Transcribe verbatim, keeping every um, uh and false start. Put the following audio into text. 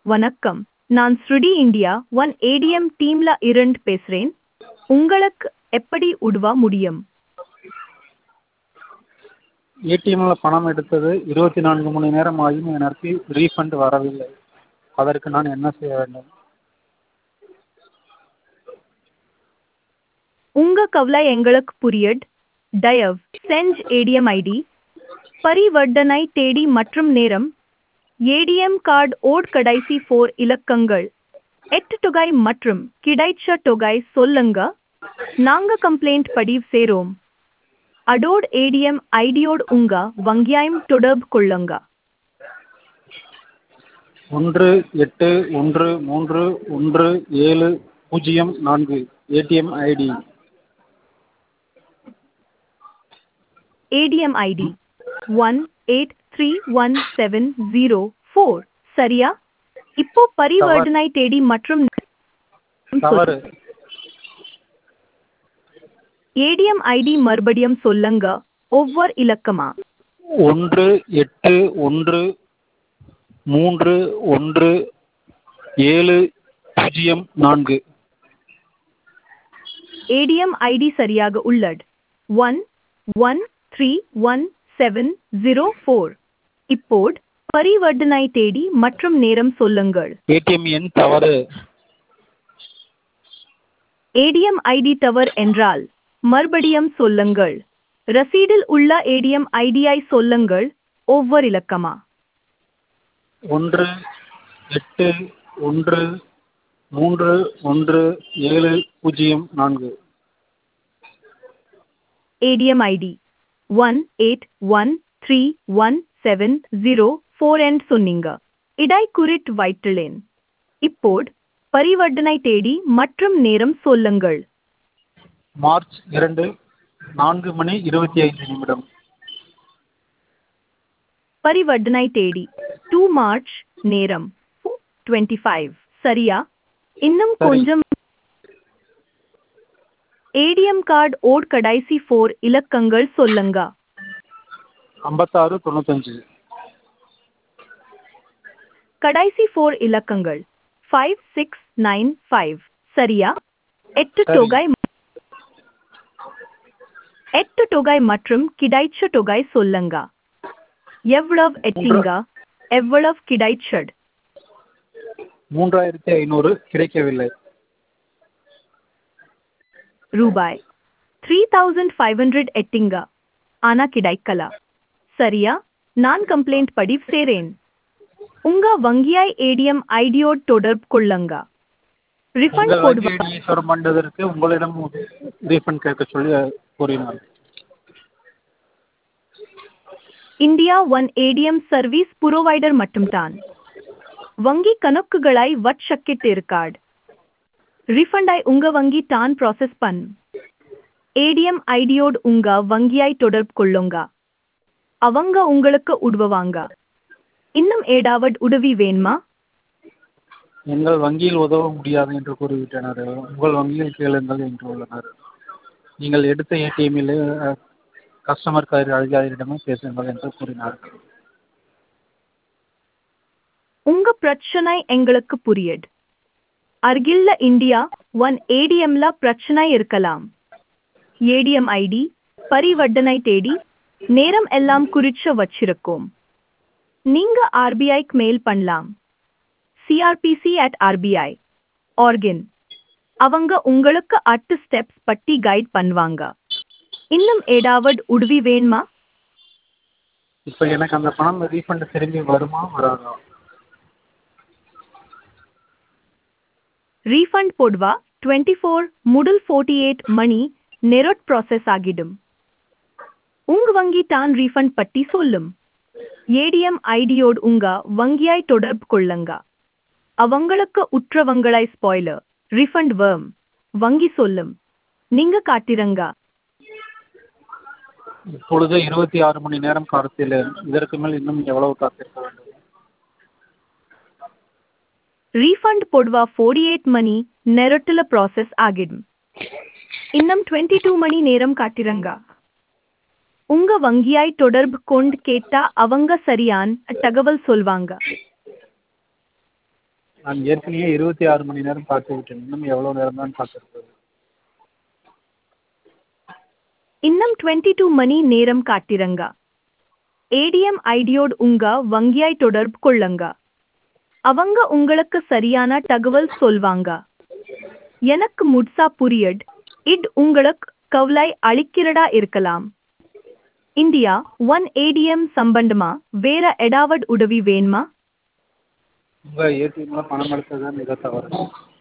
வணக்கம். நான் ஸ்ருடி India one ATM டீம்ல இருந்து பேசுறேன். உங்களுக்கு எப்படி உதவ முடியும்? ஏடிஎம்ல பணம் எடுத்தது இருபத்தி நான்கு மணி நேரம் ஆகியும் எனக்கு ரீஃபண்ட் வரவில்லை. அதற்கு நான் என்ன செய்ய வேண்டும்? உங்க கவலை எங்களுக்கு புரியுது. தயவு செஞ்சு ஏடிஎம் ஐடி, பரிவர்த்தனை தேதி மற்றும் நேரம், ஏடிஎம் கார்டு ஓட் கடைசி ஃபோர் இலக்கங்கள், எட்டு தொகை மற்றும் கிடைச்ச தொகை சொல்லுங்க. நாங்க கம்ப்ளைண்ட் பதிவு செய்றோம். அதோட ஏடிஎம் ஐடியோடு உங்க வங்கியாயும் தொடர்பு கொள்ளுங்க. ஒன்று எட்டு ஒன்று மூன்று ஒன்று ஏழு பூஜ்ஜியம் நான்கு ATM ID. ATM ID one eight three one seven zero four சரியா? இப்போ பரிவர்த்தனை தேதி மற்றும் தவறு. ஏடிஎம் ஐடி மறுபடியும் சொல்லுங்க, ஒவ்வொரு இலக்கமா. ஒன்று எட்டு ஒன்று மூன்று ஒன்று ஏழு பூஜ்ஜியம் நான்கு. ஏடிஎம் ஐடி சரியாக உள்ளது. One one three one seven zero four. இப்போது பரிவர்த்தனை தேதி மற்றும் நேரம் சொல்லுங்கள். ஏடிஎம் எண் தவறு. ஏடிஎம் ஐடி தவறு என்றால் மறுபடியும் சொல்லுங்கள். ரசீடில் உள்ள ஏடிஎம் ஐடியை சொல்லுங்கள், ஒவ்வொரு இலக்கமா. ஒன்று எட்டு ஒன்று மூன்று ஒன்று ஏழு பூஜ்ஜியம் நான்கு. ATM ID one eight one three one seven zero four என்று சொன்னீங்க. இடை குறித்து வைத்துள்ளேன். இப்போது பரிவர்த்தனை தேதி மற்றும் நேரம் சொல்லுங்கள். மார்ச் இரண்டு நான்கு மணி இருபத்தி ஐந்து நிமிடம். பரிவர்த்தனை தேதி டூ மார்ச், நேரம் டுவெண்ட்டி ஃபைவ் சரியா? இன்னும் சரி. கொஞ்சம். ஏடிஎம் கார்டு ஓட் கடைசி ஃபோர் இலக்கங்கள் சொல்லுங்க. ஐம்பத்தாறு தொண்ணூத்தஞ்சு. கடைசி ஃபோர் இலக்கங்கள் ஃபைவ் சிக்ஸ் நைன் ஃபைவ் சரியா? எட்டு சரி. தொகை எட்டு தொகை மற்றும் கிடைச்ச தொகை சொல்லுங்க. எவ்வளவு எட்டிங்க, எவ்வளவு கிடைச்சது? மூன்றாயிரத்தி ஐநூறு கிடைக்கவில்லை. ரூபாய் த்ரீ தௌசண்ட் ஃபைவ் ஹண்ட்ரட் எட்டிங்க, ஆனா கிடைக்கல சரியா? நான் கம்ப்ளைண்ட் பதிவு செய்றேன். உங்க வங்கியாய் ஏடிஎம் ஐடியோடு தொடர்பு கொள்ளுங்க. ரிஃபண்ட் உங்கள் போடுவா. வங்கி ஐடியை சொரம் பண்ணதற்கு உங்களிடம் ரீஃபண்ட் கேட்க சொல்லி கூறினார். India one ATM service provider மட்டும்தான். வங்கி கணக்குகளை வட்சக்கிட்டு இருக்காடு. ரிஃபண்டாய் உங்க வங்கி தான் ப்ராசஸ் பண். ஏடிஎம் ஐடியோடு உங்க வங்கியாய் தொடர்பு கொள்ளுங்க. அவங்க உங்களுக்கு உதவுவாங்க. இன்னும் ஏதாவது உதவி வேணுமா? எங்கள் வங்கியில் உதவ முடியாது என்று கூறிவிட்டனர். உங்கள் வங்கியில் கேளுங்கள் என்று உள்ளனர். நீங்கள் எடுத்த ஏடிஎம்மில் கஸ்டமர் கேர் அதிகாரியிடமே பேசுங்கள் என்று கூறினார்கள். உங்க பிரச்சனை எங்களுக்கு புரியுது. அருகில்ல இந்தியா ஒன் ஏடிஎம்ல பிரச்சனை இருக்கலாம். ஏடிஎம் ஐடி, பரிவர்த்தனை தேதி, நேரம் எல்லாம் குறிச்சு வச்சிருக்கோம். நீங்க ஆர்பிஐக்கு மெயில் பண்ணலாம். CRPC at RBI org in. அவங்க உங்களுக்கு அட்டு ஸ்டெப்ஸ் பற்றி கைட் பண்ணுவாங்க. இன்னும் ஏதாவது உதவி வேணுமா? இப்போ எனக்கு அந்த பணம் ரீஃபண்ட் திரும்பி வருமா வராதா? ரீஃபண்ட் போடுவா டுவெண்ட்டி ஃபோர் முதல் ஃபோர்ட்டி எயிட் மணி நேரட் ப்ராசஸ் ஆகிடும். உங்க வங்கி தான் ரீஃபண்ட் பற்றி சொல்லும். ஏடிஎம் ஐடியோடு உங்க வங்கியாய் தொடர்பு கொள்ளுங்க. அவங்களுக்கு உற்றவங்களை ஸ்பாயிலர் ரீஃபண்ட் வேர்ம் வங்கி சொல்லும். நீங்க காட்டிருங்க. இப்பொழுது இருபத்தி ஆறு மணி நேரம் காத்திருக்கிறேன். இதற்கு மேல் இன்னும் எவ்வளவு காத்திருக்க வேண்டும்? ரீஃபண்ட் போடுவா ஃபோர்ட்டி எயிட் மணி நேரத்துல ப்ராசஸ் ஆகிடும். இன்னும் டுவெண்ட்டி டூ மணி நேரம் காட்டிருங்க. உங்க வங்கியாய் தொடர்பு கொண்டு கேட்டா அவங்க சரியான தகவல் சொல்வாங்க. நான் ஏற்கனவே இருபத்தி ஆறு மணி நேரம் பார்த்து விட்டேன். இன்னும் எவ்வளோ நேரம் தான் காத்திருப்பது? இன்னும் இருபத்தி இரண்டு மணி நேரம் காத்திருங்க. ஏடிஎம் ஐடியோடு உங்க வங்கியாய் தொடர்பு கொள்ளுங்க. அவங்க உங்களுக்கு சரியான தகவல் சொல்வாங்க. எனக்கு முழுசா புரியுது. இது உங்களுக்கு கவலை அளிக்கிறதா இருக்கலாம். இந்தியா ஒன் ஏடிஎம் சம்பந்தமா வேற ஏதாவது உதவி வேணுமா? உங்கள் ஏடிஎம்ல பணம் எடுத்தது தான் மிக தவறு.